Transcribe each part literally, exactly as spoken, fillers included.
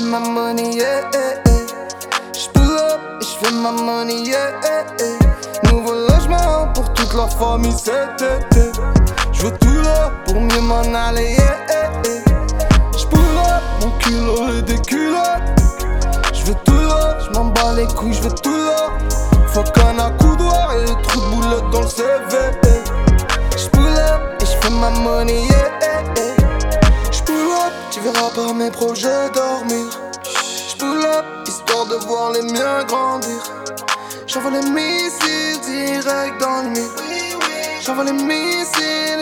ma money, yeah, yeah, yeah. J'pull up et j'fais ma money, yeah, yeah, yeah. Nouveau logement pour toute la famille cet été. J'veux tout là pour mieux m'en aller, yeah, yeah, yeah. J'pull up, mon culot et des culottes. J'veux tout là, j'm'en bats les couilles, j'veux tout là. Fuck un accoudoir et des trous de boulettes dans le C V. J'pull up et j'fais ma money, yeah, yeah, yeah. J'pull up, tu verras par mes projets dormir. J'pull up, histoire de voir les miens grandir. J'envoie les missiles direct dans le mur. J'envoie les missiles,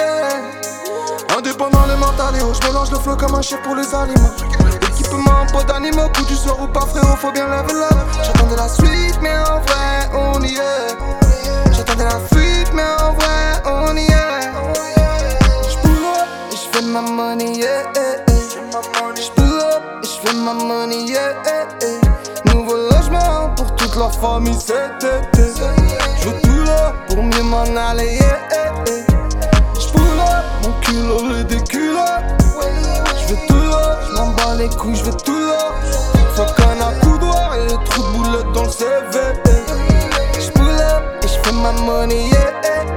yeah. Indépendant le mental et haut, j'mélange le flow comme un chef pour les aliments. Équipement, pot d'animaux, coup du soir ou pas frérot, faut bien level up. J'attendais la suite mais en vrai on y est. J'attendais la fuite mais en vrai on y est. J'pull up et j'fais ma money, yeah, yeah, yeah. J'pull up et j'fais ma money, yeah, yeah, yeah. Nouveau logement pour toute la famille cet été. J'veux tout là pour mieux m'en aller, yeah, yeah, yeah. J'pull up, mon culot et des culottes. J'veux tout là, j'm'en bats les couilles, j'veux tout là. Fuck un accoudoir et des trous de boulettes dans le C V. J'pull up et j'fais ma money, yeah, yeah,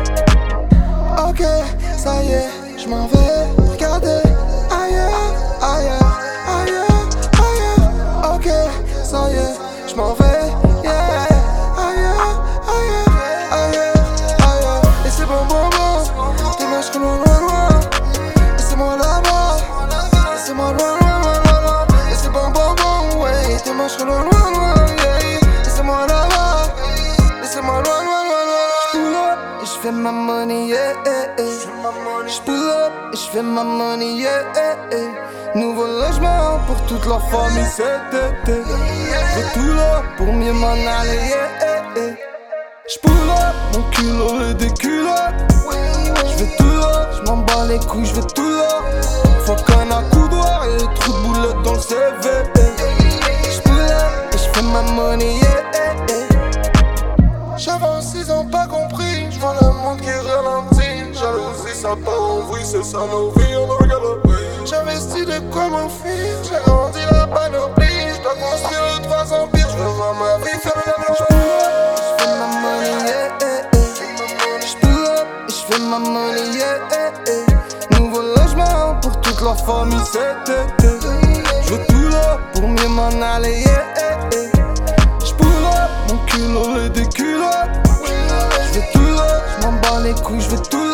yeah. Ok, ça y est, j'm'en vais regarder ailleurs, ailleurs, ailleurs, ailleurs. Ok, ça y est, j'm'en vais, yeah. Ailleurs, ailleurs, ailleurs, ailleurs. Et c'est bon, bon, bon. Dimanche que loin, loin, loin. Laissez-moi là-bas. Laissez-moi loin, loin, loin, loin, loin. Et c'est bon, bon, bon, ouais. Dimanche que loin, loin, loin, yeah. Laissez-moi là-bas. Laissez-moi loin, loin, loin, loin. J'pull up et j'fais ma money, yeah, yeah, yeah. J'pull up et j'fais ma money, yeah, yeah, yeah. Nouveau logement pour toute la famille cet été. J'veux tout là pour mieux m'en aller, yeah, yeah, yeah. J'pull up, mon culot et des culottes. J'veux tout là, j'm'en bats les couilles, j'veux tout là. Fuck un accoudoir et des trous de boulettes dans le C V. J'pull up et j'fais ma money, yeah, yeah, yeah. J'avance, ils ont pas compris. J'vois le monde qui ralentit. Jalousie, ça part en vrille, c'est ça nos vies, on regarde. J'investis de quoi m'enfuir. J'ai grandi la panoplie. J'dois construire le trois empires. J'veux voir ma vie faire le mélange. J'fais ma money, yeah, yeah, yeah. J'pull up et j'fais ma money, yeah, yeah, yeah. Nouveau logement pour toute la famille cet été. J'veux tout là pour mieux m'en aller, yeah, yeah, yeah. J'pull up, mon culot et des culottes. J'veux tout là, j'm'en bats les couilles, j'veux tout